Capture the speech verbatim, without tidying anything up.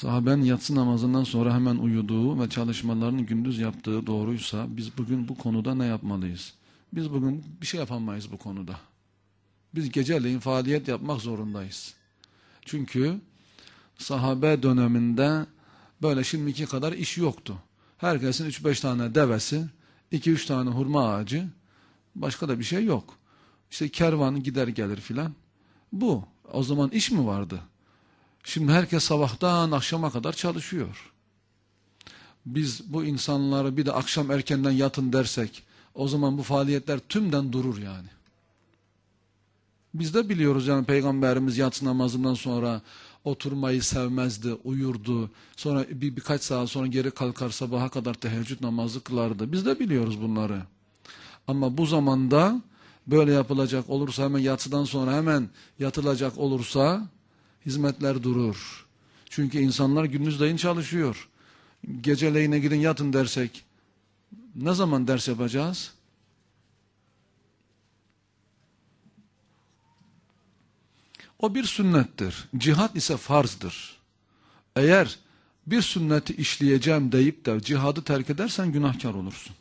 Sahabenin yatsı namazından sonra hemen uyuduğu ve çalışmalarını gündüz yaptığı doğruysa biz bugün bu konuda ne yapmalıyız? Biz bugün bir şey yapamayız bu konuda. Biz geceleyin faaliyet yapmak zorundayız. Çünkü sahabe döneminde böyle şimdiki kadar iş yoktu. Herkesin üç beş tane devesi, iki üç tane hurma ağacı, başka da bir şey yok. İşte kervan gider gelir filan. Bu. O zaman iş mi vardı? Şimdi herkes sabahtan akşama kadar çalışıyor. Biz bu insanları bir de akşam erkenden yatın dersek, o zaman bu faaliyetler tümden durur yani. Biz de biliyoruz yani Peygamberimiz yatsı namazından sonra oturmayı sevmezdi, uyurdu. Sonra bir, birkaç saat sonra geri kalkar sabaha kadar teheccüd namazı kılardı. Biz de biliyoruz bunları. Ama bu zamanda böyle yapılacak olursa, hemen yatsıdan sonra hemen yatılacak olursa hizmetler durur. Çünkü insanlar gündüzleyin çalışıyor. Geceleyine gidin yatın dersek ne zaman ders yapacağız? O bir sünnettir. Cihat ise farzdır. Eğer bir sünneti işleyeceğim deyip de cihadı terk edersen günahkar olursun.